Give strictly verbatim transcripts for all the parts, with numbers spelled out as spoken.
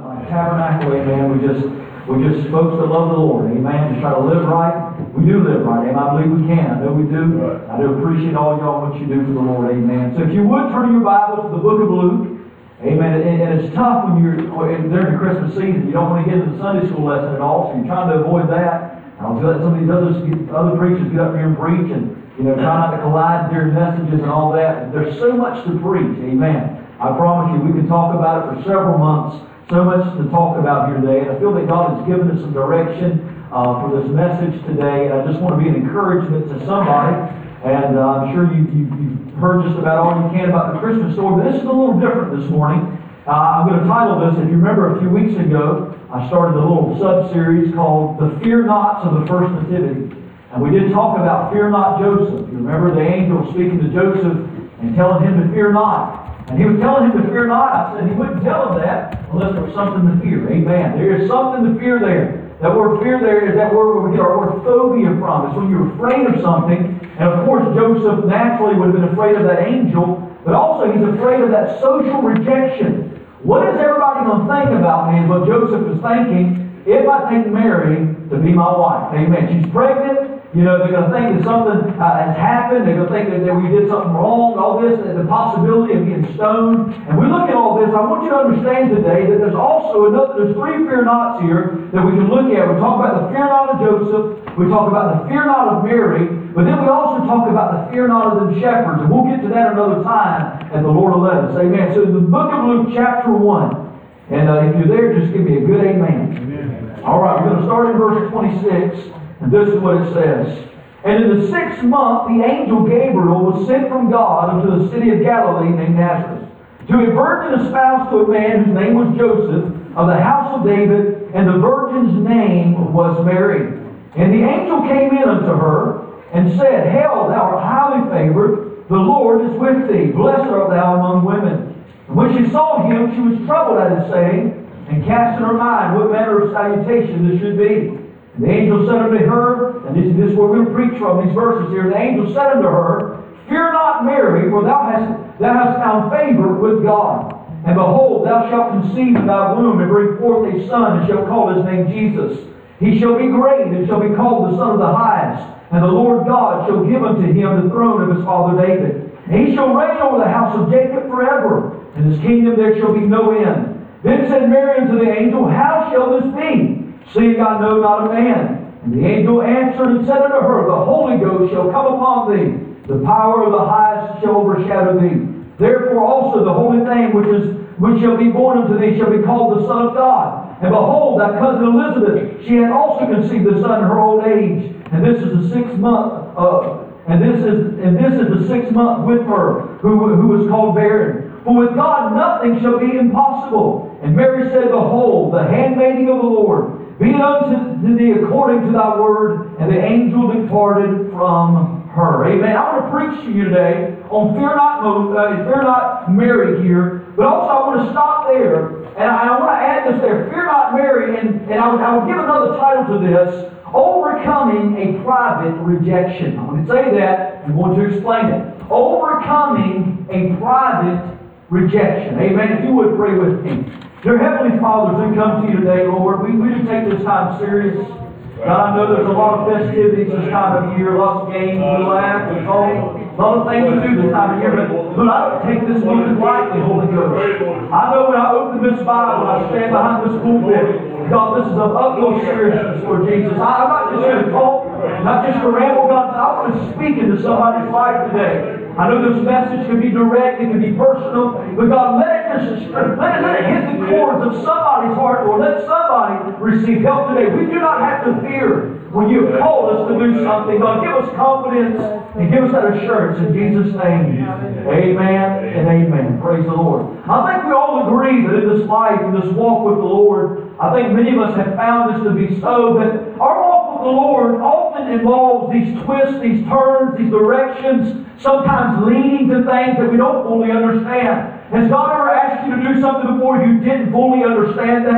uh, tabernacle, amen, we just, we just folks that love the Lord, amen, to try to live right. We do live right, amen. I believe we can. I know we do. Right. I do appreciate all y'all what you do for the Lord, amen. So if you would turn your Bibles to the book of Luke, amen. And, and it's tough when you're during the Christmas season. You don't want to get into the Sunday school lesson at all, so you're trying to avoid that. I'll let some of these others, other preachers get up here and preach and, you know, try not to collide during messages and all that. There's so much to preach, amen. I promise you, we can talk about it for several months. So much to talk about here today. And I feel that God has given us some direction uh, for this message today. And I just want to be an encouragement to somebody. And uh, I'm sure you, you, you've heard just about all you can about the Christmas story. But this is a little different this morning. Uh, I'm going to title this, if you remember a few weeks ago, I started a little sub-series called The Fear Nots of the First Nativity. And we did talk about fear not Joseph. You remember the angel speaking to Joseph and telling him to fear not. And he was telling him to fear not. I said he wouldn't tell him that unless there was something to fear. Amen. There is something to fear there. That word fear there is that word where we get our word phobia from. It's when you're afraid of something. And of course Joseph naturally would have been afraid of that angel. But also he's afraid of that social rejection. What is everybody going to think about me is what Joseph is thinking if I take Mary to be my wife. Amen. She's pregnant. You know, they're going to think that something uh, has happened. They're going to think that, that we did something wrong. All this, and the possibility of being stoned. And we look at all this. I want you to understand today that there's also another, there's three fear nots here that we can look at. We talk about the fear not of Joseph. We talk about the fear not of Mary. But then we also talk about the fear not of the shepherds. And we'll get to that another time at the Lord will let us. Amen. So in the book of Luke, chapter one. And uh, if you're there, just give me a good amen. Amen. All right, we're going to start in verse twenty-six. And this is what it says. And in the sixth month, the angel Gabriel was sent from God unto the city of Galilee named Nazareth, to a virgin espoused to a man whose name was Joseph, of the house of David, and the virgin's name was Mary. And the angel came in unto her, and said, Hail, thou art highly favored, the Lord is with thee, blessed art thou among women. And when she saw him, she was troubled at his saying, and cast in her mind what manner of salutation this should be. And the angel said unto her, and this, this is where we'll preach from these verses here. The angel said unto her, Fear not, Mary, for thou hast, thou hast found favor with God. And behold, thou shalt conceive in thy womb, and bring forth a son, and shalt call his name Jesus. He shall be great, and shall be called the Son of the Highest. And the Lord God shall give unto him the throne of his father David. And he shall reign over the house of Jacob forever, and his kingdom there shall be no end. Then said Mary unto the angel, How shall this be, seeing I know not a man? And the angel answered and said unto her, The Holy Ghost shall come upon thee, the power of the highest shall overshadow thee. Therefore also the holy thing which is which shall be born unto thee shall be called the Son of God. And behold, thy cousin Elizabeth, she hath also conceived a son in her old age. And this is the sixth month, uh, and this is and this is the sixth month with her, who who is called barren. For with God nothing shall be impossible. And Mary said, Behold, the handmaiden of the Lord, be it unto thee according to thy word. And the angel departed from her. Amen. I want to preach to you today on fear not, uh, fear not Mary here. But also I want to stop there. And I, I want to add this there. Fear not Mary. And, and I, would, I would give another title to this. Overcoming a private rejection. I'm going to say that. I'm going to explain it. Overcoming a private rejection. Amen. If you would pray with me. Dear Heavenly Father, as we come to you today, Lord, we, we do take this time serious. God, I know there's a lot of festivities this time of year, lots of games, we laugh, we talk, a lot of things to do this time of year, but, but I don't take this moment lightly, Holy Ghost. I know when I open this Bible, when I stand behind this pulpit, God, this is of utmost seriousness, Lord Jesus. I, I'm not just here to talk, not just to ramble, God, I want to speak into somebody's life today. I know this message can be direct, it can be personal, but God, let it just let it, let it hit the chords of somebody's heart, or let somebody receive help today. We do not have to fear when you have called us to do something. God, give us confidence and give us that assurance in Jesus' name. Amen and amen. Praise the Lord. I think we all agree that in this life, in this walk with the Lord, I think many of us have found this to be so, that our walk with the Lord often involves these twists, these turns, these directions, sometimes leading to things that we don't fully understand. Has God ever asked you to do something before you didn't fully understand that?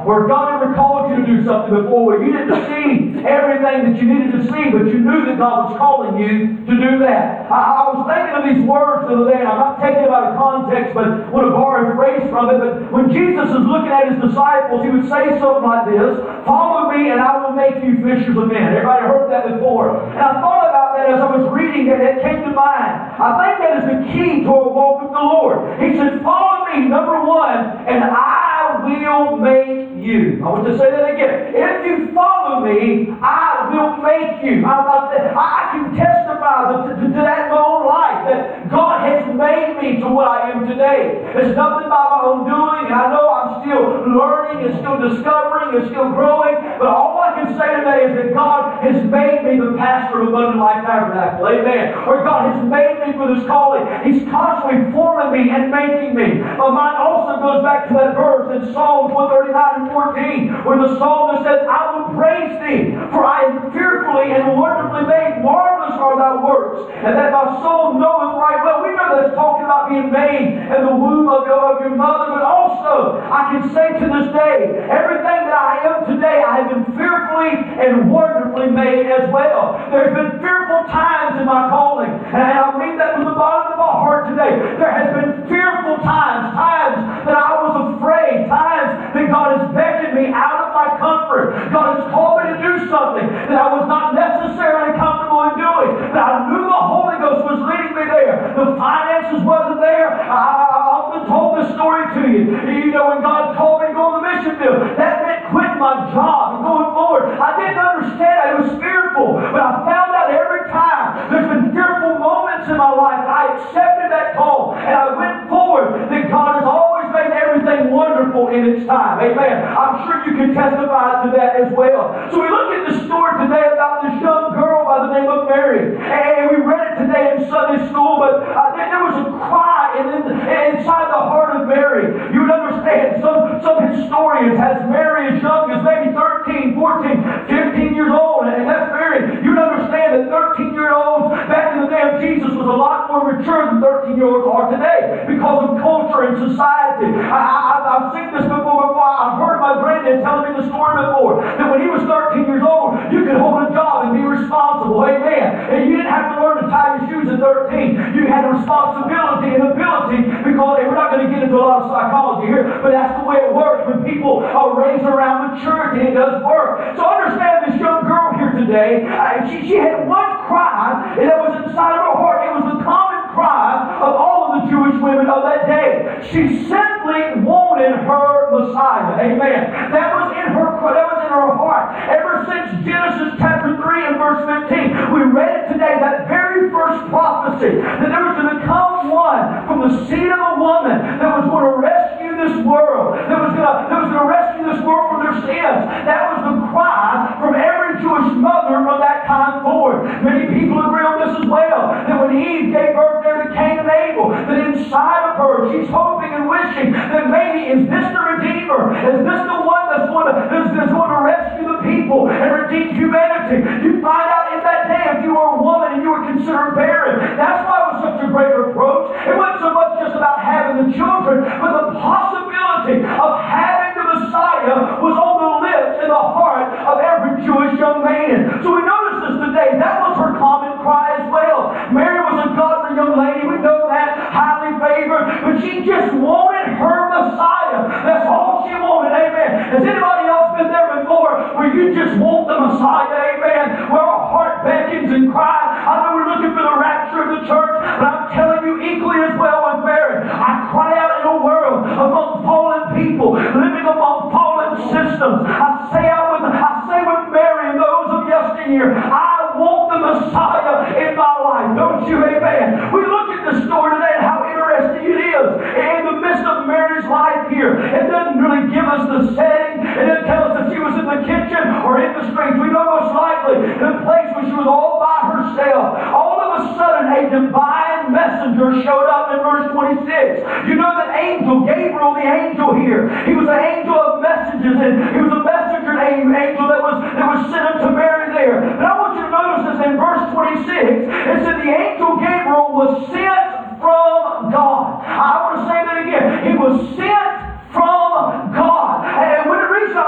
where God ever called you to do something before, where you didn't see everything that you needed to see, but you knew that God was calling you to do that. I, I was thinking of these words the other day, and I'm not taking it out of context, but want to borrow a phrase from it. But when Jesus is looking at his disciples, he would say something like this: "Follow me, and I will make you fishers of men." Everybody heard that before? And I thought about that as I was reading it. It came to mind. I think that is the key to a walk with the Lord. He said, "Follow me, number one, and I will make you." I want to say that again. If you follow me, I will make you. I, I, I can testify to, to, to that in my own life, that God has made me to what I am today. It's nothing by my own doing, and I know I'm still learning and still discovering and still growing, but all I can say today is that God has made me the pastor of Abundant Life Tabernacle. Amen. Or God has made me for this calling. He's constantly forming me and making me. My mind also goes back to that verse in Psalms one thirty-nine and fourteen, where the psalmist says, "I will praise thee, for I am fearfully and wonderfully made. Marvelous are thy works, and that my soul knoweth right well." We know that's talking about being made in the womb of your, of your mother, but also I can say to this day, everything that I am today, I have been fearfully and wonderfully made as well. There's been fearful times in my calling, and I mean that from the bottom of my heart today. There has been fearful times, times that I was afraid, times that God has beckoned me out of my comfort. God has called me to do something that I was not necessarily comfortable in doing, but I knew the Holy Ghost was leading me there. The finances wasn't there. I, I often told this story to you. You know, when God told me to go to the mission field, that meant quitting my job and going forward. I didn't understand. I was fearful, but I found out every time there's been fearful moments in my life. I accepted that call and I went forward. That God has always made everything wonderful in its time. Amen. I'm sure you can testify to that as well. So we look at the story today about this young girl by the name of Mary, and we read it today in Sunday school. But uh, there was a cry in, in, inside the heart of Mary. You would understand. Some some historians has Mary as young as maybe thirteen, fourteen, fifteen years old, and that's Mary. You'd understand that thirteen-year-olds back in the day of Jesus was a lot more mature than thirteen-year-olds are today because of culture and society. I, I, I've seen this before. Before I've heard my granddad telling me the story before that when he was thirteen years old, you could hold a job and be responsible. Amen. And you didn't have to learn to tie your shoes at thirteen. You had responsibility and ability, because and we're not going to get into a lot of psychology here, but that's the way it works when people are raised around maturity. It does work. So understand this young girl here today. Uh, she, she had one cry, and that was inside of her heart. It was the common cry of all of the Jewish women of that day. She simply wanted her Messiah. Amen. That was in her that was in her heart. Ever since Genesis chapter three and verse fifteen, we read it today, that very first prophecy, that there was going to come one from the seed of a woman that was going to rescue this world, that was going to, that was going to rescue this world from their sins. That was the cry from every Jewish mother from that time forward. Many people agree on this as well, that when Eve gave birth there to Cain and Abel, that inside of her she's hoping and wishing that maybe is this the Redeemer? Is this the one that's going to, that's, that's going to rescue the people and redeem humanity? You find out in that day, if you were a woman and you were considered barren, that's why it was such a great reproach. It wasn't so much just about having the children, but the possibility of having the Messiah was on the lips and the heart of every Jewish young man. So we notice this today. That was her common cry as well. Mary was a godly young lady. We know that. Highly favored. But she just wanted her Messiah. That's all she wanted. Amen. Has anybody else been there before where you just want the Messiah? Amen. Where our heart beckons and cries. I know we're looking for the rapture of the church, but I'm telling you equally as well as Mary, I cry out in a world among fallen people, living among fallen systems. I say out with I say with Mary and those of yesteryear, I want the Messiah in my life. Don't you? Amen. We look at the story today and how interesting it is. In the midst of Mary's life here, it doesn't really give us the setting. It doesn't tell us that she was in the kitchen or in the streets. We know most likely in a place where she was all by herself. All of a sudden, a divine messenger showed up in verse twenty-six. You know that angel, Gabriel, the angel here, he was an angel of messages, and he was a messenger angel that was that was sent unto Mary there. But I want you to notice this in verse twenty-six. It said the angel Gabriel was sent from God. I want to say that again. He was sent from God. And when the reason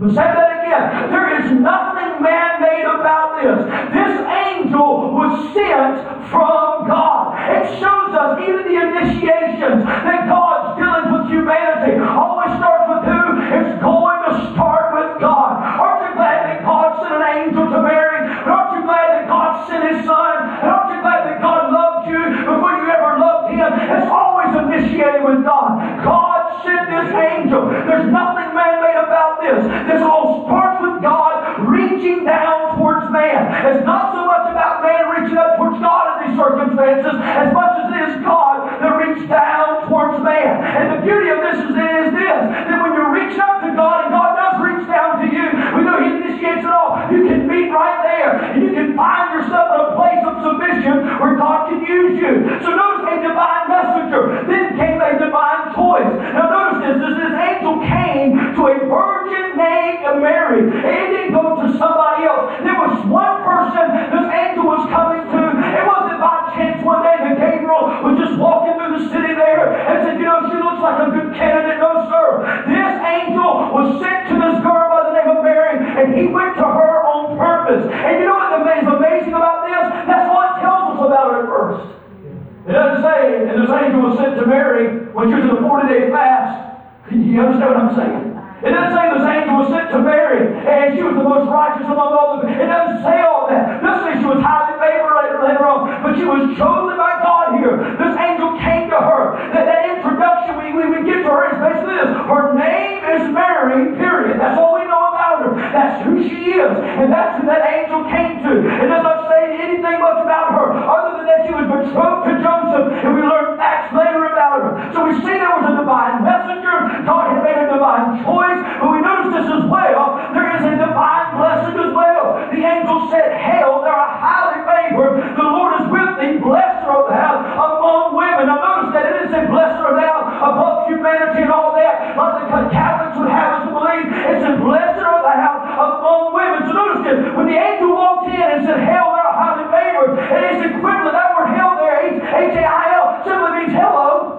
I'll say that again. There is nothing man-made about this. This angel was sent from God. It shows us even the initiations that God's dealings with humanity always starts with who? It's going to start with God. Aren't you glad that God sent an angel to Mary? And aren't you glad that God sent His Son? And aren't you glad that God loved you before you ever loved Him? It's always initiated with God. God sent this angel. There's nothing man-made about this. This all starts with God reaching down towards man. It's not so much about man reaching up towards God in these circumstances as much as it is God that reached down towards man. And the beauty of this is, is this, that when you're reaching up to God and God does reach down to you, we know He initiates it all. You can meet right there and you can find yourself in a place of submission where God can use you. So notice a divine messenger. Then came a divine choice. Now notice this, this, this angel came to a virgin named Mary. It didn't go to somebody else. There was one person this angel was coming to. It wasn't by chance one day that Gabriel was just walking through the city there and said, you know, she looks like a good candidate. No, sir. This angel was sent to this girl by the name of Mary, and he went to her on purpose. And you know what is amazing about this? That's all it tells us about her at first. It doesn't say, and this angel was sent to Mary when she was in a forty-day fast. You understand what I'm saying? It doesn't say this angel was sent to Mary and she was the most righteous among all the... It doesn't say all that. This says she was highly favored later, later on, but she was chosen by God here. This angel came to her. That, that introduction we, we, we get to her is basically this. Her name is Mary, period. That's all we know about her. That's who she is. And that's who that angel came to. It does not say anything much about her other than that she was betrothed to Joseph, and we learn facts later about her. So we see there was a divine messenger. God had made a divine choice. But we notice this as well. There is a divine blessing as well. The angel said, hail, thou art highly favored. The Lord is with thee. Blessed art thou among women. Now notice that it didn't say blessed art thou above humanity and all that, like the Catholics would have us to believe. It said blessed art thou among women. So notice this. When the angel walked in and said, hail, thou art highly favored, and its equivalent, that word hail there, H A I L, simply means hello.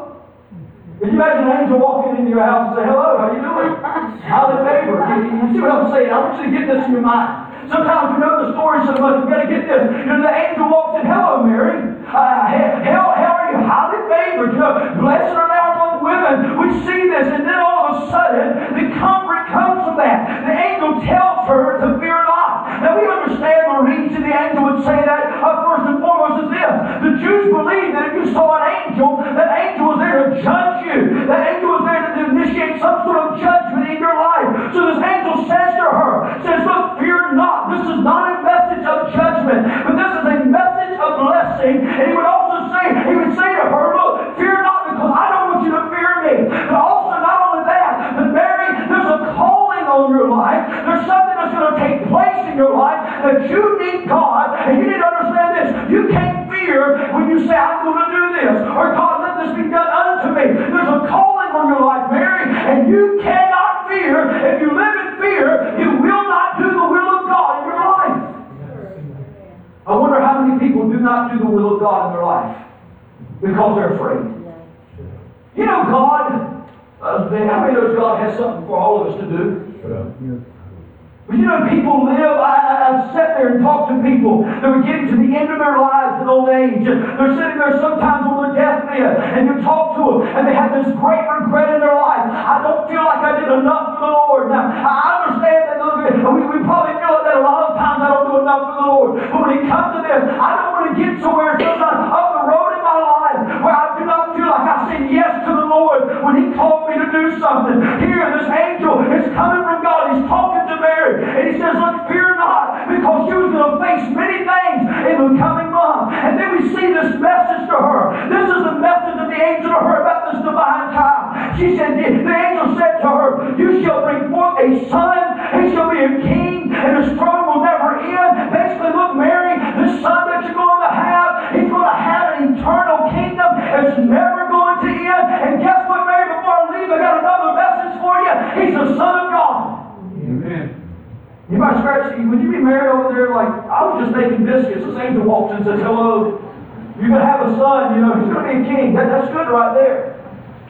Can you imagine an angel walking into your house and say, hello, how you doing? Highly favored. You, you see what I'm saying? I want you to get this in your mind. Sometimes we know the story so much, we've got to get this. You know, the angel walked in, hello, Mary. Uh, how, how are you? Highly favored. You know, blessed are thou among women. We see this, and then all of a sudden, the comfort comes from that. The angel tells her to fear not. Now, we understand the reason the angel would say that, uh, first and foremost, is this. The Jews believed that if you saw an angel, that angel was there to judge you. That angel was there to initiate some sort of judgment in your life. So this angel says to her, says, look, fear not. This is not a message of judgment, but this is a message of blessing. And he would also say, he would say to her, look, fear not, because I don't want you to fear me. But also, not only that, but Mary, there's a calling on your life. There's something that's going to take place in your life that you need God, and you need to understand this. You can't fear when you say, I'm going to do this, or God, let this be done unto me. There's a calling on your life, Mary, and you cannot fear. If you live in fear, you will not do the will of God in your life. I wonder how many people do not do the will of God in their life because they're afraid. You know, God, uh, how many knows God has something for all of us to do? But you know, people live, I, I, I've sat there and talked to people that are getting to the end of their lives in old age. They're sitting there sometimes on their deathbed, and you talk to them, and they have this great regret in their life. I don't feel like I did enough for the Lord. Now, I understand that we, we probably feel like that a lot of times I don't do enough for the Lord. But when it comes to this, I don't want to get to where sometimes up the road in my life where I do not feel like I said yes to the Lord when He called me to do something. Here, this angel is coming from God. He's talking to Mary. And he says, look, fear not, because she was going to face many things in the coming month. And then we see this message to her. This is the message of the angel to her about this divine child. She said, the angel said to her, you shall bring forth a son, he shall be a king, and his throne will never end. Basically, look, Mary, this son that you're going to have, he's going to have an eternal kingdom. It's never going to end. And guess what, Mary, before I leave, I got another message for you. He's the Son of God. Amen. You might scratch, would you be married over there like, I was just making biscuits. This angel walks in and says, hello, you're going to have a son, you know, he's going to be a king. That, that's good right there.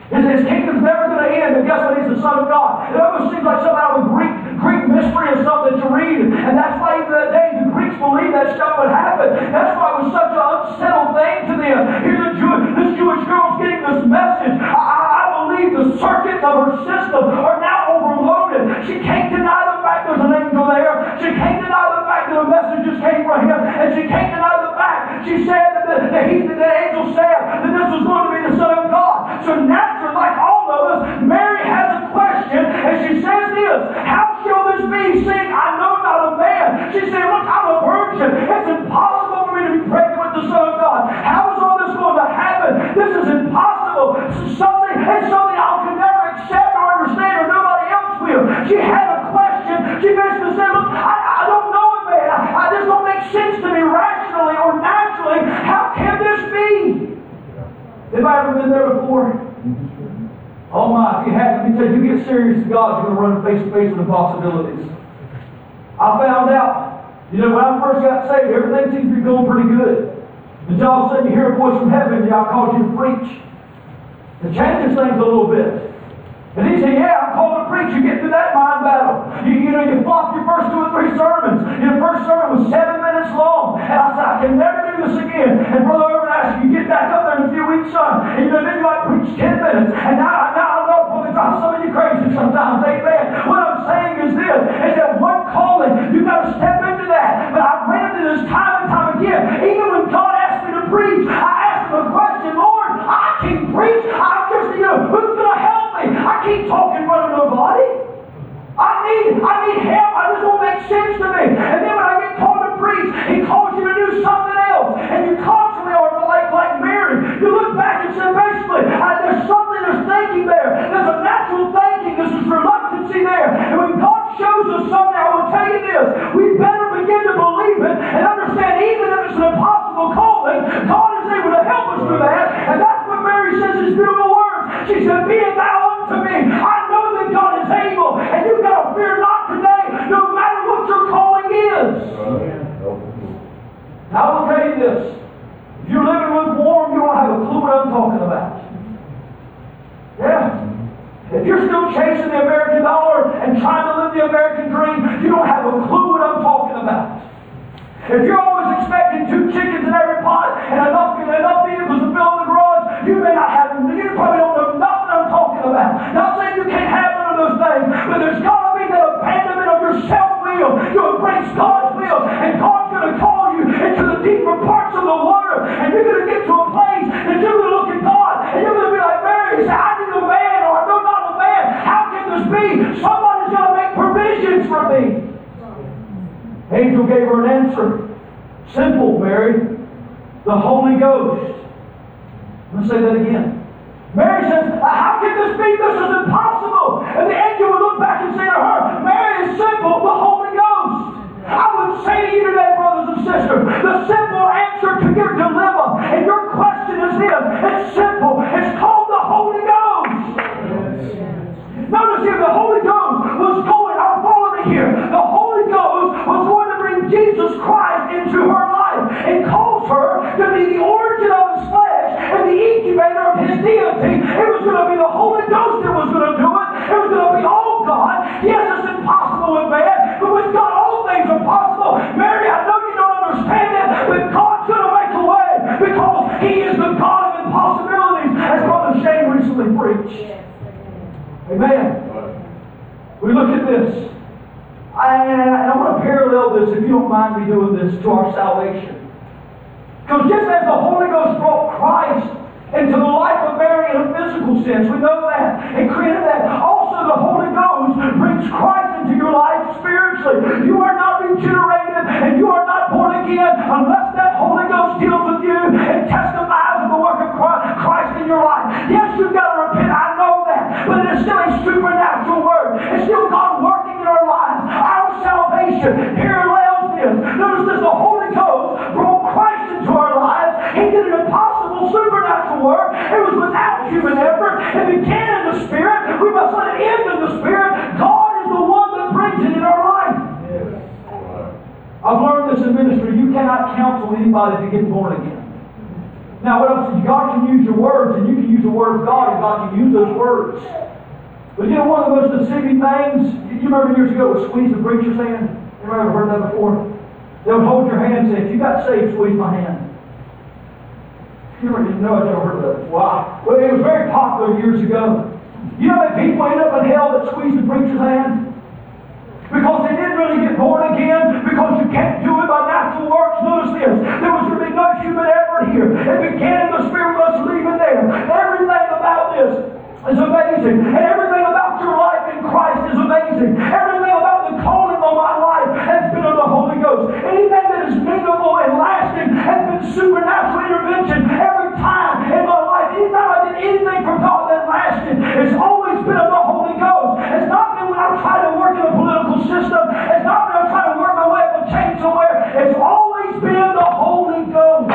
His, his kingdom's never going to end, and guess what? He's the Son of God. It almost seems like something out of a Greek, Greek mystery or something to read. And that's why even that day the Greeks believed that stuff would happen. That's why it was such an unsettled thing to them. Here the Jew, this Jewish girl's getting this message. I, I believe the circuits of her system are now overloaded. She can't deny the fact there's an angel there. She can't deny the fact that a message just came from him. And she can't deny the fact, she said that the, that he, that the angel said that this was going to be the Son of God. So naturally, like all of us, Mary has a question, and she says this: how shall this be, seeing I know not a man? She said, look, I'm a virgin. It's impossible for me to be pregnant with the Son of God. How is all this going to happen? This is impossible. It's something, it's something I could never accept or understand, or nobody else will. She had a question. She basically said, look, I, I don't know it, man. I, I just don't make sense to me rationally or naturally. How can this be? Anybody ever been there before? Oh my, if you have, let me tell you, you get serious with God, you're going to run face to face with the possibilities. I found out, you know, when I first got saved, everything seems to be going pretty good. And all of a sudden you hear a voice from heaven, and God calls you to preach. It changes things a little bit. And he said, yeah, I'm called to preach. You get through that mind battle. You, you know, you flop your first two or three sermons. Your first sermon was seven minutes long. And I said, I can never do this again. And Brother Irvin asked you, you get back up there in a few weeks, son. And you know, then you might preach ten minutes. And now, now I know, Brother, drives some of you crazy sometimes. Amen. What I'm saying is this, is that one calling, you've got to step into that. But I ran into this time and time again. Even when God asked me to preach, I asked him a question: Lord, I can preach. I just, you know, who's going to help me? I keep talking in front of nobody. I need, I need help. I just won't make sense to me. And then when I get called to preach, he calls you to do something else. And you constantly are like, like Mary. You look back and say, basically, uh, there's something, there's thinking there. There's a natural thinking. There's this reluctancy there. And when God shows us something, I will tell you this, we better begin to believe it and understand, even if it's an impossible calling, God is able to help us through that. And that's what Mary says is beautiful words. She said, be it thou unto me. I know that God is able, and you've got to fear not today, no matter what your calling is. Now, I will tell you this. If you're living lukewarm, you don't have a clue what I'm talking about. Yeah. If you're still chasing the American dollar and trying to live the American dream, you don't have a clue what I'm talking about. If you're always expecting two chickens in every pot and enough, enough vehicles to fill in the garage, you may not have, you probably don't know nothing I'm talking about. Not saying you can't have none of those things, but there's got to be that abandonment of your self-will to embrace God's will. And God's going to call you into the deeper parts of the water, and you're going to get to a place that you're going to look at God, and you're going to be like Mary, say, I need a man, or I know not a man. How can this be? Somebody's going to make provisions for me. Angel gave her an answer. Simple, Mary. The Holy Ghost. I'm going to say that again. Mary says, how can this be? This is impossible. And the angel would look back and say to her, Mary, is simple, the Holy Ghost. I would say to you today, brothers and sisters, the simple answer to your dilemma and your question is this. It's simple. It's called the Holy Ghost. Notice here, the Holy Ghost was going, I'm following here. The Holy Ghost was going to bring Jesus Christ into her life and cause her to be the origin of his flesh and the incubator of his deity. It was going to be the Holy Ghost that was going to do it. It was going to be all God. Yes, it's impossible with man, but with God all things are possible. Mary, I know you don't understand it, but God's going to make a way because he is the God of impossibilities, as Brother Shane recently preached. Amen. We look at this. I, and I want to parallel this, if you don't mind me doing this, to our salvation. Because just as the Holy Ghost brought Christ into the life of Mary in a physical sense, we know that, and created that, also the Holy Ghost brings Christ into your life spiritually. You are not regenerated and you are not born again unless that Holy Ghost deals with you and testifies of the work of Christ in your life. Yes, you've got to repent, I know that, but it is still a supernatural work. It's still God working in our lives. Our salvation parallels this. Notice this, the Holy Ghost brought Christ into our lives. He did an impossible supernatural work. It was without human effort. It began in the Spirit. We must let it end in the Spirit. God is the one that brings it in our life. Yes. I've learned this in ministry. You cannot counsel anybody to get born again. Now, what else is God can use your words, and you can use the Word of God, and God can use those words. But you know one of the most deceiving things? You remember years ago it was squeeze the preacher's hand? You ever heard that before? They would hold your hand and say, if you got saved, squeeze my hand. You ever didn't know I've never heard of that. Wow. Well, it was very popular years ago. You know that people end up in hell that squeeze the preacher's hand? Because they didn't really get born again, because you can't do it by natural works. Notice this. There was really no human effort here. It began in the Spirit must leave it there. Everything about this is amazing. And everything about your life in Christ is amazing. Everything about the calling on my life has been of the Holy Ghost. Anything that is meaningful and lasting has been supernatural intervention every time in my life. Anytime I did anything for God that lasted, it's always been of the Holy Ghost. It's not been when I'm trying to work in a political system. It's not when I'm trying to work my way up a chain somewhere. It's always been the Holy Ghost.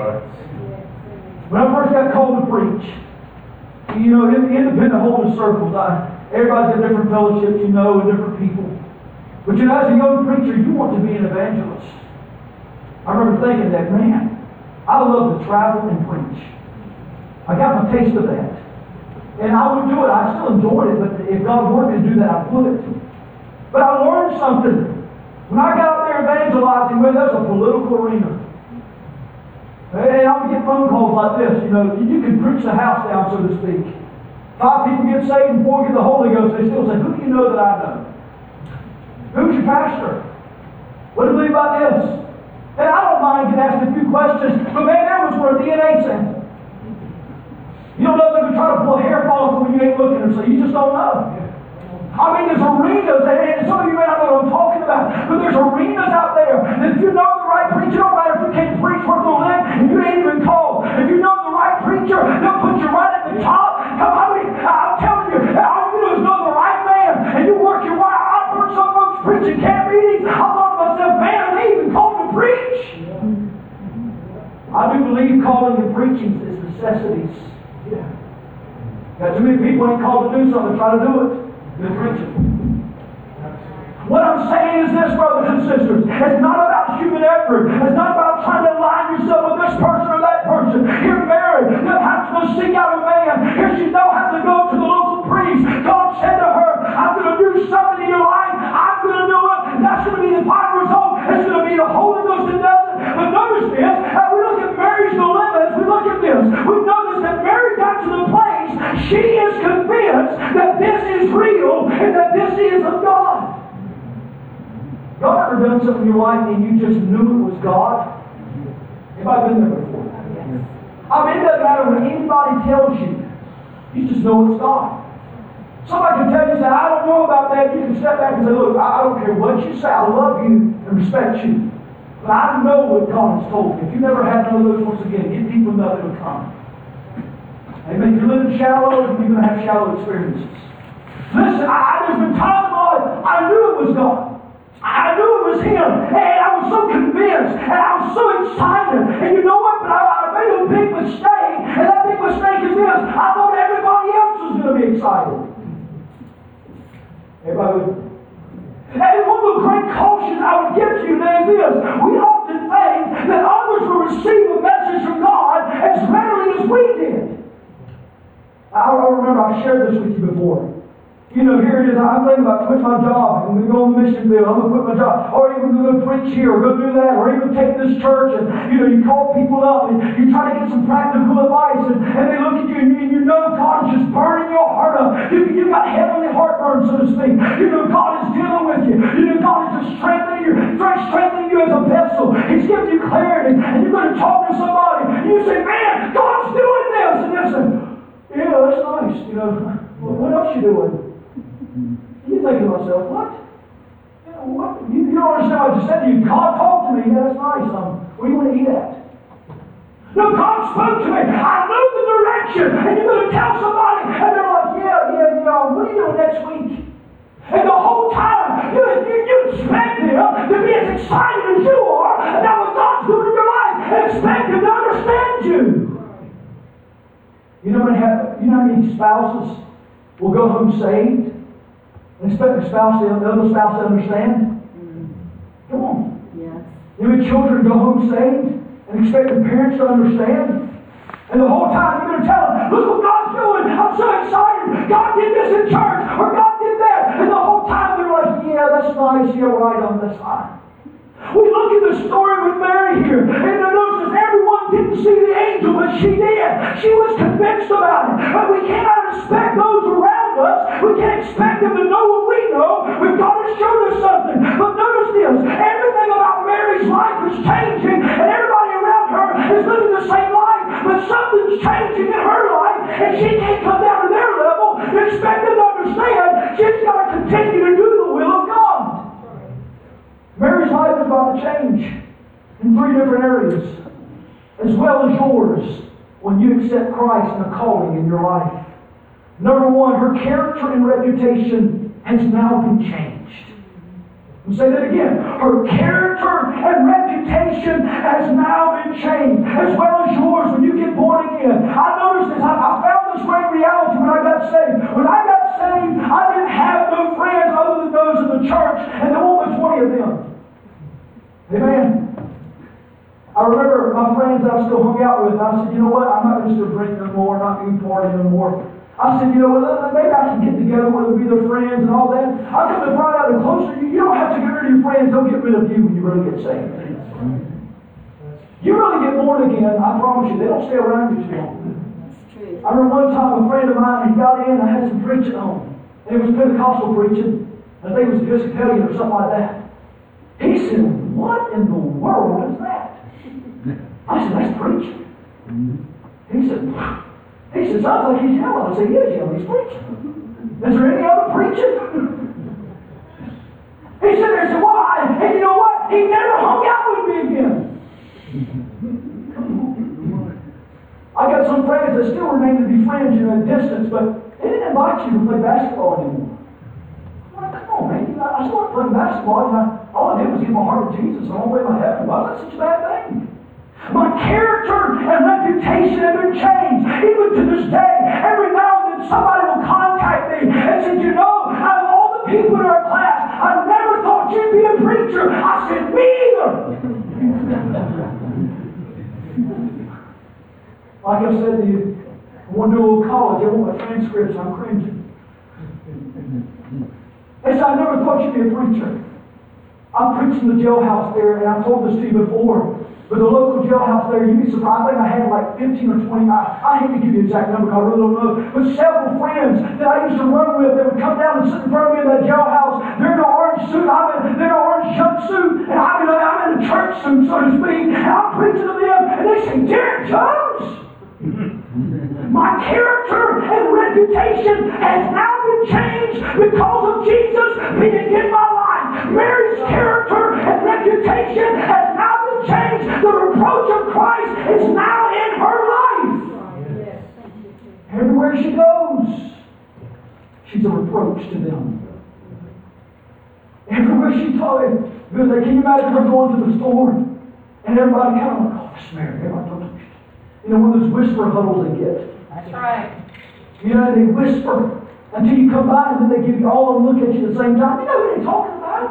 When I first got called to preach, you know, in the independent holding circles, I, everybody's got different fellowships, you know, and different people. But you know, as a young preacher, you want to be an evangelist. I remember thinking that, man, I love to travel and preach. I got my taste of that. And I would do it. I still enjoyed it, but if God wanted me to do that, I would. But I learned something. When I got out there evangelizing, well, that's a political arena. And I would get phone calls like this, you know, you can preach the house down, so to speak. Five people get saved and four get the Holy Ghost. They still say, who do you know that I know? Who's your pastor? What do you believe about this? And I don't mind getting asked a few questions, but man, that was for a D N A sample. You don't know if they're going to try to pull a hair follicle when you ain't looking, or so you just don't know. I mean, there's arenas, and some of you may not know what I'm talking about, but there's arenas out there that if you know the right preacher, no matter if you can't preach worth a lick, and you ain't even called. If you know the right preacher, they'll put you right at the top. Come on, I'm telling you, all you do is know the right man, and you work your way. I've heard some folks preaching camp meetings. I thought to myself, man, are they even called to preach? I do believe calling and preaching is necessities. Yeah. Got too many people ain't called to do something, try to do it. Good preaching. What I'm saying is this, brothers and sisters. It's not about human effort. It's not about trying to align yourself with this person or that person. Here, Mary, you have to go seek out a man. Here she don't have to go to the local priest. God said to her, I'm going to do something in your life. I'm going to do it. That's going to be the final result. It's going to be the Holy Ghost that does it. But notice this. As we look at Mary's dilemma, as we look at this, we notice that Mary got to the place she is convinced that this is real and that this is of God. God ever done something in your life and you just knew it was God? Anybody been there before? I mean, it doesn't matter when anybody tells you. You just know it's God. Somebody can tell you, say, I don't know about that. You can step back and say, look, I don't care what you say. I love you and respect you. But I know what God has told me. If you never had none of those, once again, get deep enough, it'll come. Amen. If you're living shallow, you're going to have shallow experiences. Listen, I, there's been times in my life I knew it was God. I knew it was Him. And I was so convinced. And I was so excited. And you know what? But I, I made a big mistake. And that big mistake is this. I thought everybody else was going to be excited. Everybody would. And one of the great cautions I would give to you today is this. We often think that others will receive a message from God as readily as we did. I remember I shared this with you before. You know, here it is. I'm thinking about quitting my job. I'm going to go on the mission field. I'm going to quit my job. Or even go preach here, or go do that, or even take this church. And, you know, you call people up and you try to get some practical advice. And, and they look at you and you, and you know God is just burning your heart up. You, you've got heavenly heartburn, so to speak. You know God is dealing with you. You know God is just strengthening you, strengthening you as a vessel. He's giving you clarity. And you're going to talk to somebody. And you say, man, God's doing this. And they say, yeah, that's nice. You know, well, what else you doing? You think to myself, what? You know, what? You, you don't understand what I just said to you. God talked to me. Yeah, that's nice. Um, where do you want to eat at? No, God spoke to me. I knew the direction. And you're going to tell somebody. And they're like, yeah, yeah, yeah. What are you doing next week? And the whole time, you, you, you expect them to be as excited as you are about what God's doing in your life. And expect them to understand you. You know, when have, you know how many spouses will go home saved and expect the spouse, the other spouse to understand? Mm-hmm. Come on. Yes. You know, children go home saved and expect the parents to understand? And the whole time you're going to tell them, look what God's doing. I'm so excited. God did this in church. Or God did that. And the whole time they're like, yeah, that's nice. Yeah, right on. That's fine. We look at the story with Mary here. And notice everyone didn't see the angel, but she did. She was convinced about it. But we cannot expect those around us. We can't expect them to know what we know. We've got to show them something. But notice this. Everything about Mary's life is changing. And everybody around her is living the same life. But something's changing in her life. And she can't come down to their level and expect them to understand. She's got to continue to do the will of God. Mary's life is about to change in three different areas, as well as yours, when you accept Christ and a calling in your life. Number one, her character and reputation has now been changed. I'll say that again. Her character and reputation has now been changed, as well as yours when you get born again. I noticed this. I, I found this great reality when I got saved. When I got saved, I didn't have no friends other than those in the church, and there weren't but twenty of them. Amen. I remember my friends I still hung out with. I said, you know what? I'm not just going to drink no more, not going to party no more. I said, you know what? Maybe I can get together with them, be their friends and all that. I come to find out the closer you, you don't have to get rid of your friends. They'll get rid of you when you really get saved. You really get born again, I promise you, they don't stay around you too long. I remember one time a friend of mine, he got in, I had some preaching on. And it was Pentecostal preaching. I think it was Episcopalian or something like that. He said, what in the world is that? I said, that's preaching. He said, he said, sounds like he's yelling. I said, he is yelling, he's preaching. Is there any other preaching? He said, there, said, well, I, and you know what? He never hung out with me again. I got some friends that still remain to be friends, you know, at distance, but they didn't invite you to play basketball anymore. I'm like, come on, man. You know, I started playing basketball, and I, all I did was give my heart to Jesus on the way to my heaven. Why is that such a bad thing? My character and reputation have been changed. Even to this day, every now and then somebody will contact me and say, you know, out of all the people in our class, I never thought you'd be a preacher. I said, me either. Like I said to you, I want to do a little college. I want my transcripts. I'm cringing. They said, I never thought you'd be a preacher. I preached in the jailhouse there, and I've told this to you before. But the local jailhouse there, you'd be surprised. I think I had like fifteen or twenty. I, I hate to give you the exact number because I really don't know. But several friends that I used to run with that would come down and sit in front of me in that jailhouse. They're in an orange suit. I'm in, they're in an orange jumpsuit. And I'm in, a, I'm in a church suit, so to speak. And I'm preaching to them. And they say, Derek Jones! My character and reputation has now been changed because of Jesus being in my life. Mary's character and reputation has now been changed. The reproach of Christ is now in her life. Everywhere she goes, she's a reproach to them. Everywhere she goes, can you imagine her going to the store and everybody kind of like, oh, Miss Mary, everybody talks to me. You know, one of those whisper huddles they get. That's right. You know, they whisper until you come by and then they give you all of them look at you at the same time. You know who they're talking about?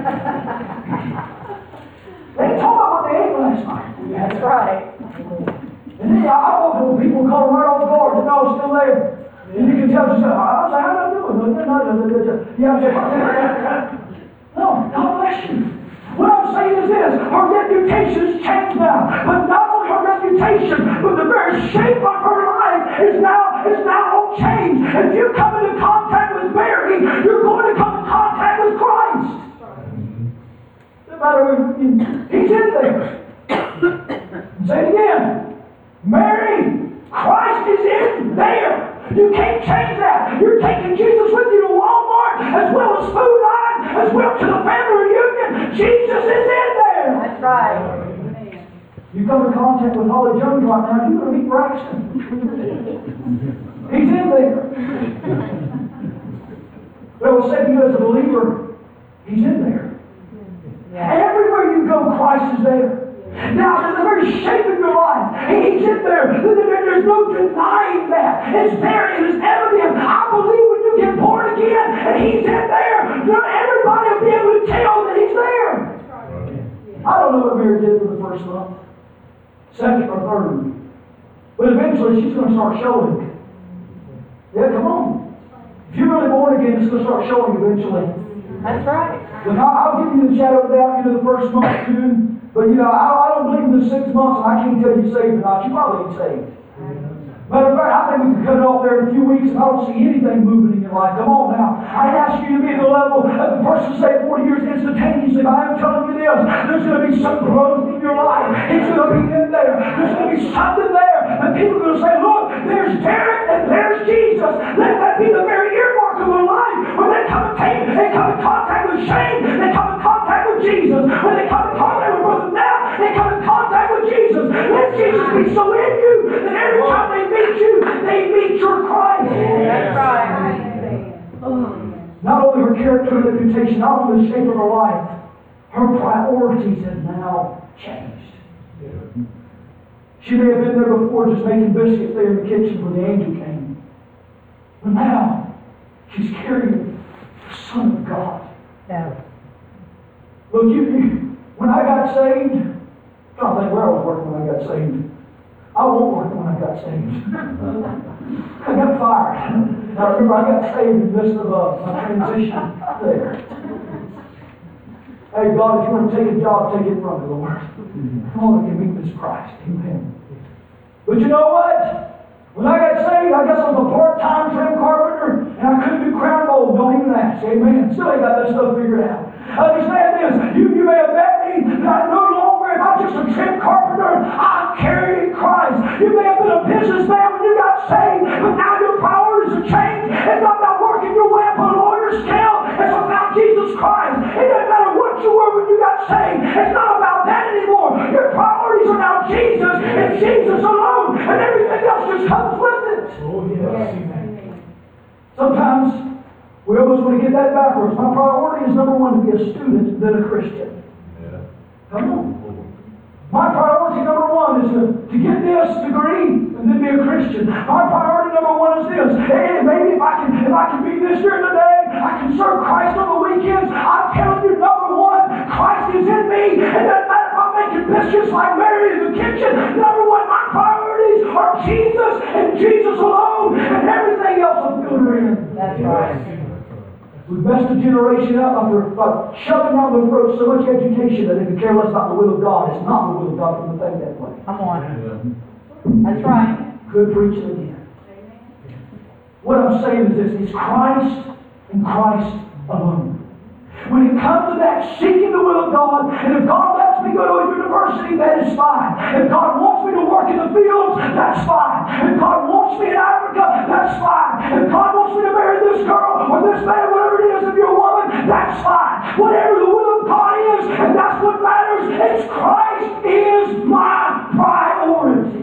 They ain't talking about what they ate last night. That's right. And then I walk up with people call right off guard. They know I was still there. And you can tell yourself, I was like, how do I do it? No, no, no, no, no, no. Yeah, no, God bless you. What I'm saying is this, her reputation has changed now. But not only her reputation, but the very shape of her life is now, is now all changed. If you come into contact with Mary, you're going to come in contact with Christ. No matter who, he's in there. Say it again. Mary, Christ is in there. You can't change that. You're taking Jesus with you to Walmart, as well as Food Line, as well to the family reunion. Jesus is in there. That's right. You come in contact with Holly Jones right now, you're going to meet Braxton. He's in there. But I will say to you as a believer, he's in there. Yeah. Everywhere you go, Christ is there. Now, in the very shape of your life, he's in there. There's no denying that. It's there. It is evident. I believe when you get born again and he's in there, everybody will be able to tell that he's there. I don't know what Mary did for the first month, second or third. But eventually eventually she's going to start showing. Yeah, come on. If you're really born again, it's going to start showing eventually. That's right. Look, I'll, I'll give you the shadow of doubt, you know, the first month or two. But, you know, I, I don't believe in the six months, and I can't tell you saved or not. You probably ain't saved. Matter of fact, I think we can cut it off there in a few weeks if I don't see anything moving in your life. Come on now. I ask you to be at the level of the person saved forty years instantaneously. But I am telling you this. There's going to be some growth in your life. It's going to be in there. There's going to be something there. And people are going to say, look, there's Derek and there's Jesus. Let that be the very earmark of their life. When they come in, take, they come in contact with Shane, they come in contact with Jesus. When they come in contact with Brother Matt, they come in contact with Jesus. Let Jesus be so in you that every time they meet you, they meet your Christ. That's right. Not only her character and reputation, not only the shape of her life, her priorities have now changed. She may have been there before just making biscuits there in the kitchen when the angel came. But now, she's carrying the Son of God. Yeah. Look, you, you, when I got saved, I'm trying to think where I was working when I got saved. I won't work when I got saved. I got fired. Now remember, I got saved in the midst of uh, my transition there. Hey, God, if you want to take a job, take it from me, Lord. Come on, give me this Christ. Amen. But you know what? When I got saved, I guess I was a part-time trim carpenter, and I couldn't do crown mold. Don't even ask. Amen. Still ain't got that stuff figured out. Understand this. You, you may have met me, but I no longer am I just a trim carpenter. I'm carrying Christ. You may have been a businessman when you got saved, but now your priorities have changed. It's not about working your way up on a lawyer's scale. It's about Jesus Christ. It doesn't matter what you were when you got saved. It's not about that anymore. Your priorities are now Jesus and Jesus alone, and everything else just comes with it. Oh, yes. Sometimes we always want to get that backwards. My priority is number one to be a student, then a Christian. Yeah. Come on. My priority number one is to, to get this degree and then be a Christian. My priority number one is this. Hey, maybe if I can if I can be this during the day, I can serve Christ on the weekends. I'm telling you, number one, Christ is in me. It doesn't matter if I'm making biscuits like Mary in the kitchen. Number one, my priorities are Jesus and Jesus alone, and everything else will filter in. That's right. We've messed the generation up after by shoving down their throats so much education that they can care less about the will of God. It's not the will of God for them to think that way. Come on. That's right. Good preaching again. What I'm saying is this: it's Christ and Christ alone. When it comes to that seeking the will of God, and if God lets me go to a university, that is fine. If God wants me to work in the fields, that's fine. If God wants me in Africa, that's fine. If God wants me to marry this girl or this man, whatever it is, if you're a woman, that's fine. Whatever the will of God is, and that's what matters, it's Christ is my priority.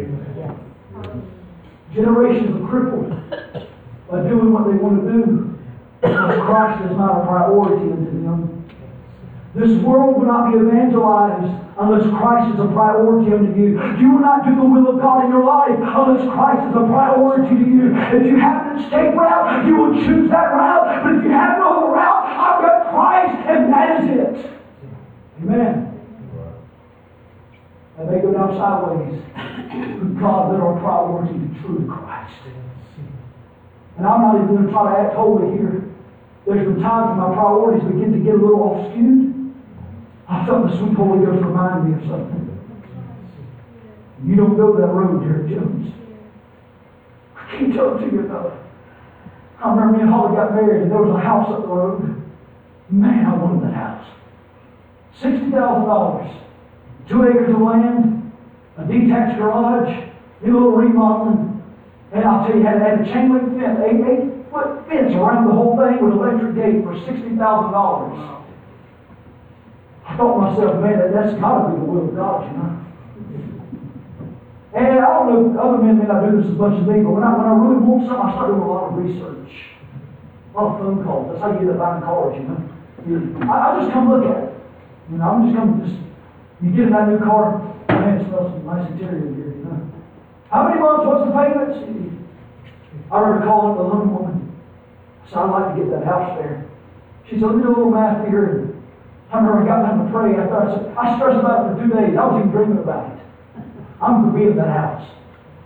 Generations are crippled by doing what they want to do, because Christ is not a priority unto them. This world will not be evangelized unless Christ is a priority unto you. You will not do the will of God in your life unless Christ is a priority to you. If you have an escape route, you will choose that route. But if you have no other route, I've got Christ, and that is it. Amen. I may go down sideways, but God, let our priority be true to Christ. And I'm not even going to try to act holy here. There's been times when my priorities begin to get a little off skewed. I felt the sweet Holy Ghost remind me of something. You don't go that road, Derek Jones. I can't tell it to you enough. I remember me and Holly got married, and there was a house up the road. Man, I wanted that house. sixty thousand dollars. Two acres of land, a detached garage, a little remodeling. And I'll tell you, had, had a chain link fence, eight, eight foot fence around the whole thing with an electric gate for sixty thousand dollars. I thought to myself, man, that, that's got to be the will of God, you know. And I don't know, other men may not do this as much as me, but when I, when I really want something, I start doing a lot of research. A lot of phone calls. That's how you get that buying cars, you know. You, I, I just come look at it. You know, I'm just going to just, you get in that new car, man, it smells some nice interior here, you know. How many months? What's the payments? I remember calling the loan woman. I said, I'd like to get that house there. She said, let me do a little math here. I remember I got down to pray. After I said, I stressed about it for two days. I was even dreaming about it. I'm going to be in that house.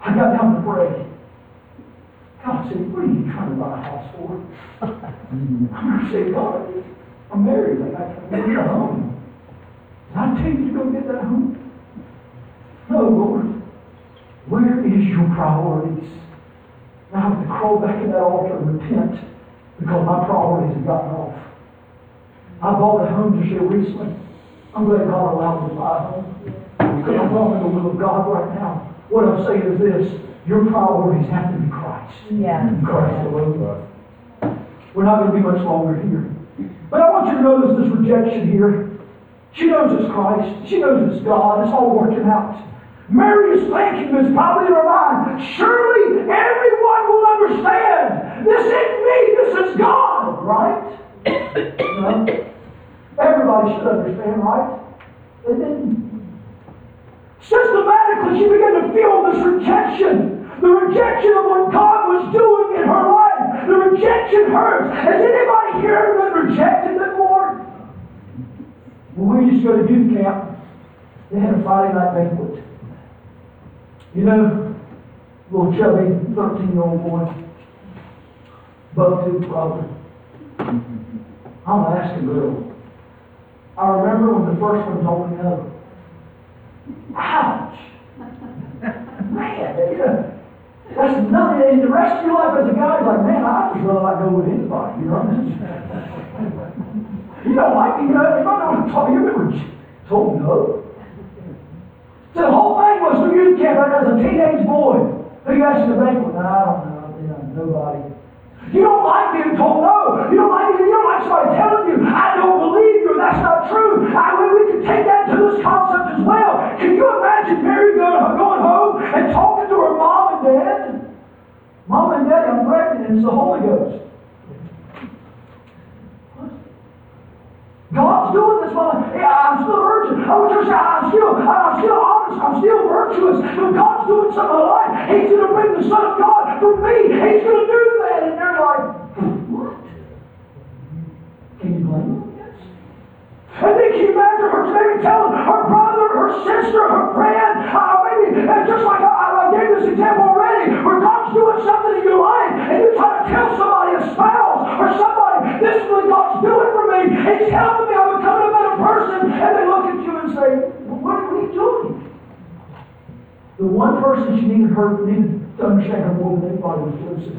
I got down to pray. God said, what are you trying to buy a house for? I said, God, I'm married. Like, I need a home. Did I tell you to go get that home? No, Lord. Where is your priorities? I have to crawl back in that altar and repent because my priorities have gotten off. I bought a home just here recently. I'm glad God allowed me to buy a home. Because I'm following the will of God right now. What I'm saying is this: your priorities have to be Christ. Yeah. Christ alone. We're not going to be much longer here. But I want you to notice this rejection here. She knows it's Christ. She knows it's God. It's all working out. Mary is thinking this probably in her mind. Surely everyone will understand. This isn't me. This is God. Right? No? Everybody should understand, right? They didn't. Systematically, she began to feel this rejection. The rejection of what God was doing in her life. The rejection hurts. Has anybody here ever been rejected before? When we used to go to youth camp, they had a Friday night banquet. You know, little chubby thirteen-year-old boy, buck-toothed brother. I'm an asking girl. I remember when the first one told me no. Ouch! Man, you know, that's nothing. In the rest of your life as a guy, you're like, man, I just really like go with anybody, you know? You don't like me, you know, you might not want to talk, you ever told no. So the whole thing was for youth camp, as a teenage boy. Who you asked in the banquet? No, I don't know, you know, nobody. You don't like being told no. You don't like you don't like somebody telling you, I don't believe you, that's not true. I mean, we can take that to this concept as well. Can you imagine Mary going, going home and talking to her mom and dad? Mom and Dad, I'm pregnant, and it's the Holy Ghost. God's doing this, Mom. Yeah, I'm still virgin. I want you to say, I'm still, I'm still honest. I'm still virtuous. But God's doing something in my life. He's going to bring the Son of God for me. He's going to do that. And they're like, what? Can you blame them? Yes. And then can you imagine her maybe telling her brother, her sister, her friend, uh, maybe, and just like I, I gave this example already, where God's doing something in your life, and you try to tell somebody, a spouse, or somebody, this is what God's doing for me. He's helping me. I'm becoming a better person. And they look at you and say, well, what are we doing? The one person she needed her needed to understand her more than anybody was Joseph.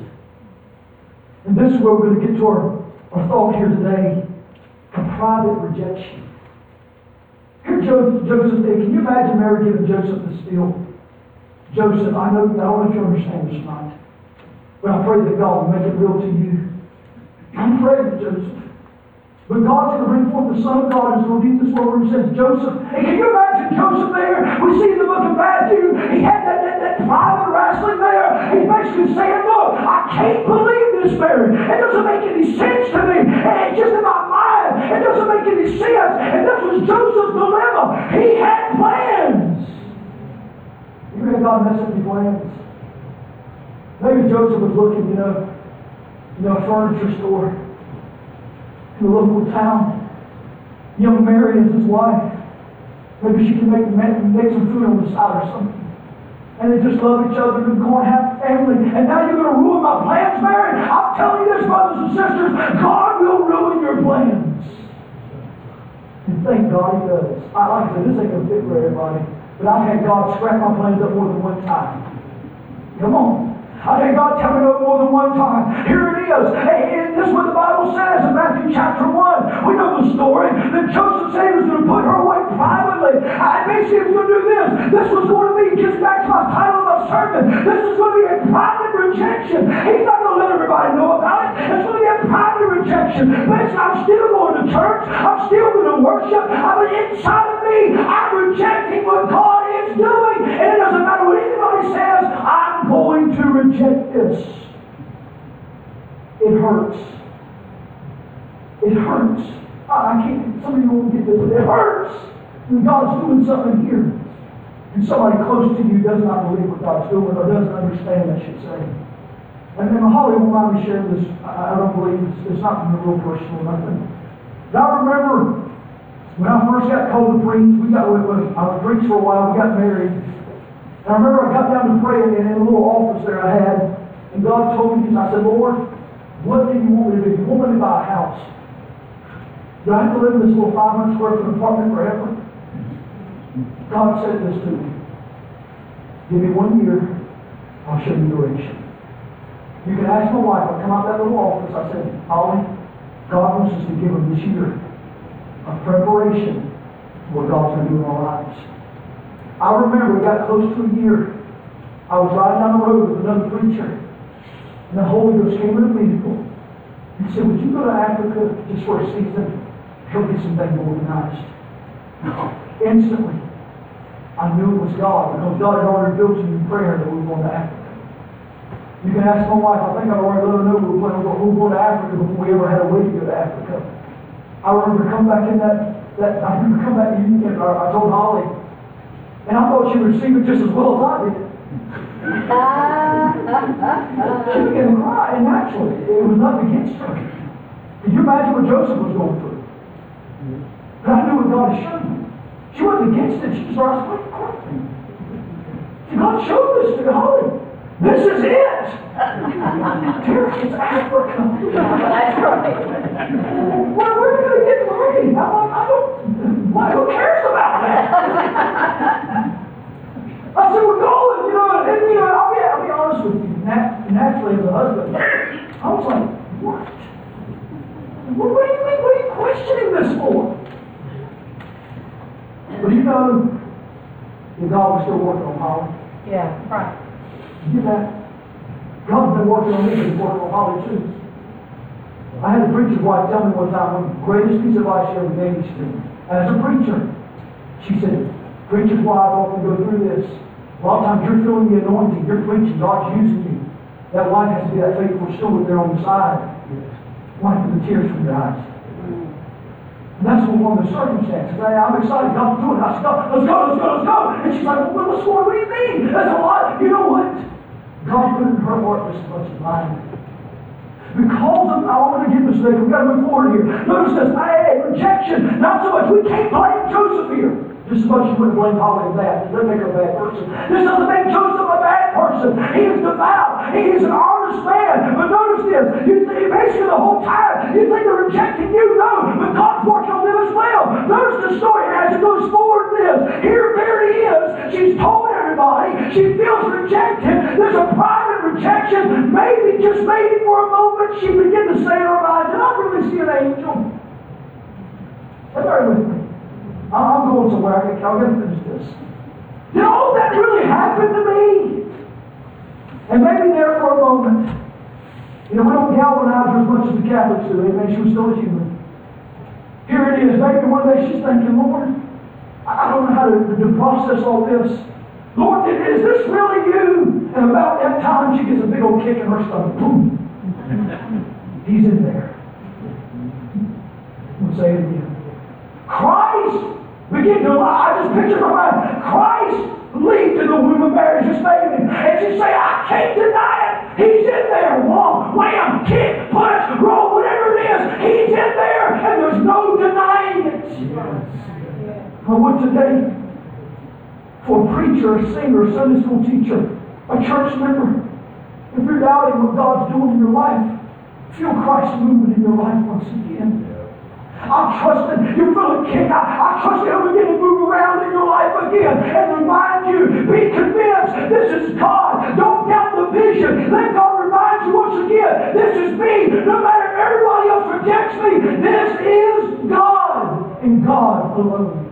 And this is where we're going to get to our, our thought here today. A private rejection. Here Joseph, Joseph there. Can you imagine Mary giving Joseph the spiel? Joseph, I know, I don't know if you understand this tonight, but I pray that God will make it real to you. I'm praying, Joseph. But God's going to bring forth the Son of God, and so we'll read this word where he says, Joseph. And can you imagine Joseph there? We see in the book of Matthew, he had that, that, that private wrestling there. He's basically saying, look, I can't believe this, Mary. It doesn't make any sense to me. It's just in my mind. It doesn't make any sense. And this was Joseph's dilemma. He had plans. You heard God mess up your plans? Maybe Joseph was looking, you know, you know, a furniture store in the local town. Young Mary is his wife. Maybe she can make, make some food on the side or something. And they just love each other and go and have family. And now you're going to ruin my plans, Mary? I'm telling you this, brothers and sisters, God will ruin your plans. And thank God he does. I like I said, this ain't going to fit for everybody. But I've had God scrap my plans up more than one time. Come on. I've had God tell me no more than one time. Here it is. Hey, and this is what the Bible says in Matthew chapter one. We know the story that Joseph said he was going to put her away privately. I basically he was going to do this. This was going to be, just back to my title of my sermon, this is going to be a private rejection. He's not going to let everybody know about it. It's going to be a private rejection. Basically, I'm still going to church. I'm still going to worship. I mean, inside of me, I'm rejecting what God is doing. And it doesn't matter what anybody says, I'm going to reject this. It hurts. It hurts. I can't, some of you won't get this, but it hurts when God's doing something here. And somebody close to you does not believe what God's doing or doesn't understand, I should say. And then Holly won't mind me sharing this. I, I don't believe it's, it's not real personal or nothing. But I remember when I first got called to preach, we got, I was preached for a while, we got married. And I remember I got down to pray in a little office there I had, and God told me this. I said, Lord, what do you want me to do? You want me to buy a house? Do I have to live in this little five hundred square foot apartment forever? God said this to me. Give me one year, I'll show you direction. You can ask my wife. I come out that little office. I said, Holly, God wants us to give him this year of preparation for what God's going to do in our lives. I remember we got close to a year. I was riding down the road with another preacher, and the Holy Ghost came in a vehicle. He said, would you go to Africa just for a season? Help get some things organized. Instantly, I knew it was God, because God had already revealed to me in prayer that we were going to Africa. You can ask my wife. I think I already let her know we were planning on going to Africa before we ever had a way to go to Africa. I remember coming back in that, that I remember coming back in, and I told Holly, and I thought she would receive it just as well as I did. She began to cry, and naturally, it was nothing against her. Can you imagine what Joseph was going through? But I knew what God had shown me. She wasn't against it. She just started crying. God showed this to me, Holly. This is it! Dear, it's Africa. That's right. Where, where are we going to get married? I'm like, I don't, why, who cares about that? I said, we're going, you know, and, you know, I'll be, I'll be honest with you, nat- naturally as a husband, I was like, what? What, what do you mean, what are you questioning this for? But you know, that God was still working on Holly. Yeah, right. You get that? God's been working on me, He's working on Holly too. I had a preacher's wife tell me one time, one of the greatest piece of advice she ever gave me. She said, as a preacher, she said, preacher's wives often go through this. A lot of times you're feeling the anointing, you're preaching, God's using you. That wife has to be that faithful steward there on the side, wiping the tears from your eyes. And that's one of the circumstances. I, I'm excited, God's doing it. I said, God, let's go, let's go, let's go. And she's like, well, what's going on? What do you mean? That's a lot. You know what? God put it in her heart just as much as mine. Because of, I want to get this thing, we've got to move forward here. Notice this, hey, rejection. Not so much, we can't blame Joseph here. Just as much as you wouldn't blame Holly for that. It doesn't make her a bad person. This doesn't make Joseph a bad person. He is devout. He is an honest man. But notice this, you see, basically the whole time, you think they're rejecting you. No, but God's working on them as well. Notice the story as it goes forward this. Here Mary is. She's told everybody. She feels rejected. There's a private rejection. Maybe, just maybe for a moment, she began to say in her mind, did I really see an angel? Everybody with me? I'm going somewhere. I'm going to finish this. Did all that really happen to me? And maybe there for a moment, you know, we don't galvanize her as much as the Catholics do. Amen. She was still a human. Here it is. Maybe one day she's thinking, Lord, I don't know how to, to process all this. Lord, is this really you? And about that time, she gets a big old kick in her stomach. Boom. He's in there. We'll say it again. Christ began to lie. I just pictured her mind. Christ leaped in the womb of Mary, just made him. And she say, I can't deny it. He's in there. Wham, wham, kick, punch, roll, whatever it is. He's in there. And there's no denying it. I went today for a preacher, a singer, a Sunday school teacher, a church member. If you're doubting what God's doing in your life, feel Christ moving in your life once again. I'm trusting you feel a kick. I, I trust He'll begin to move around in your life again and remind you. Be convinced this is God. Don't doubt the vision. Let God remind you once again. This is me. No matter if everybody else rejects me, this is God and God alone.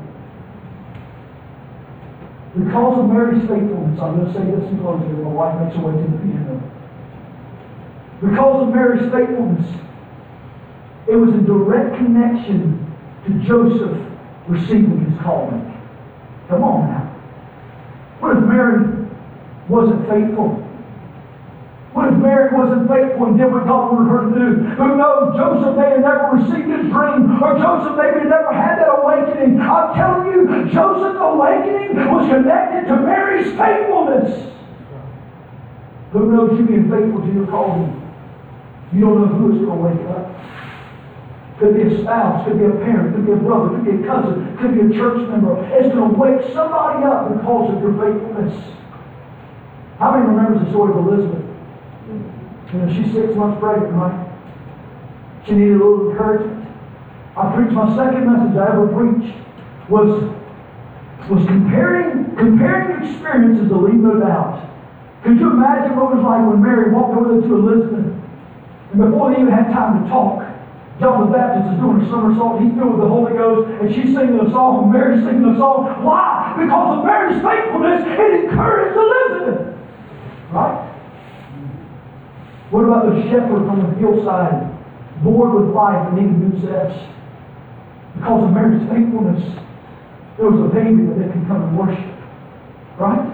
Because of Mary's faithfulness, I'm going to say this in closing. My wife makes her way to the piano. Because of Mary's faithfulness, it was a direct connection to Joseph receiving his calling. Come on now. What if Mary wasn't faithful? What if Mary wasn't faithful and did what God wanted her to do? Who knows? Joseph may have never received his dream, or Joseph maybe never had that awakening. I'm telling you, Joseph's awakening was connected to Mary's faithfulness. Who knows? You being faithful to your calling. You don't know who is going to wake up. Could be a spouse, could be a parent, could be a brother, could be a cousin, could be a church member. It's going to wake somebody up because of your faithfulness. How many remembers the story of Elizabeth? You know, she's six months pregnant, right? She needed a little encouragement. I preached, my second message I ever preached was, was comparing, comparing experiences to leave no doubt. Could you imagine what it was like when Mary walked over there to Elizabeth, and before they even had time to talk, John the Baptist is doing a somersault, he's filled with the Holy Ghost, and she's singing a song, and Mary's singing a song. Why? Because of Mary's faithfulness, it encouraged Elizabeth. Right? What about the shepherd from the hillside, bored with life and needing new zest? Because of Mary's faithfulness, there was a baby that they could come and worship. Right?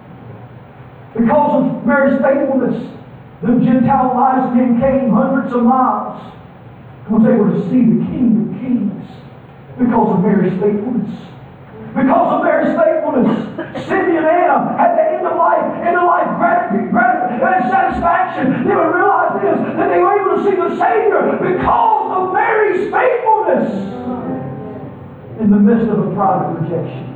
Because of Mary's faithfulness, the Gentile wise men came hundreds of miles and was able to see the King of Kings because of Mary's faithfulness. Because of Mary's faithfulness, Cindy and Anna at the end of life, end of life gratitude, gratitude, and satisfaction, they would realize this, that they were able to see the Savior because of Mary's faithfulness in the midst of a private rejection.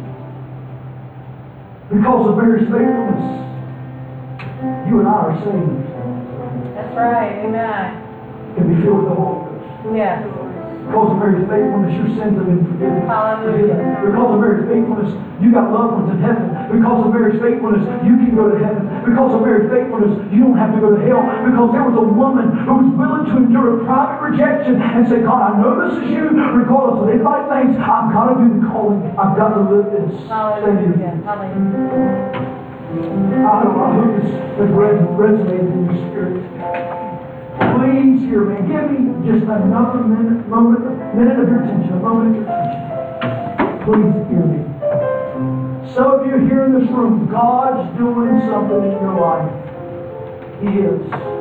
Because of Mary's faithfulness, you and I are saved. That's right. Amen. Can be filled with the Holy Ghost. Yes. Because of Mary's faithfulness, your sins have been forgiven. Hallelujah. Because of Mary's faithfulness, you got loved ones in heaven. Because of Mary's faithfulness, you can go to heaven. Because of Mary's faithfulness, you don't have to go to hell. Because there was a woman who was willing to endure a private rejection and say, God, I know this is you. Regardless of what anybody thinks, I've got to do the calling. I've got to live this. Hallelujah. Hallelujah. I hope, I hope this has resonated in your spirit. Please hear me. Give me just another minute, moment, minute of your attention, a moment of your attention. Please hear me. Some of you here in this room, God's doing something in your life. He is.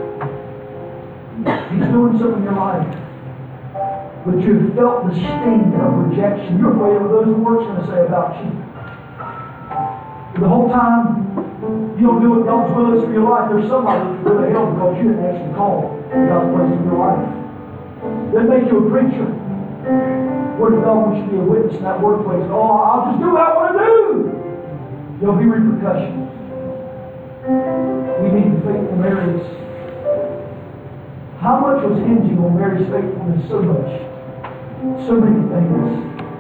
He's doing something in your life. But you've felt the sting of rejection. You're afraid of what those words are going to say about you. The whole time you don't do what God's will is for your life, there's somebody who's going to hell because you didn't answer the call God's placed in your life. They make you a preacher. What if God wants you to be a witness in that workplace? Oh, I'll just do what I want to do. There'll be repercussions. We need the faithful Marys. How much was hinging on Mary's faithfulness? So much. So many things.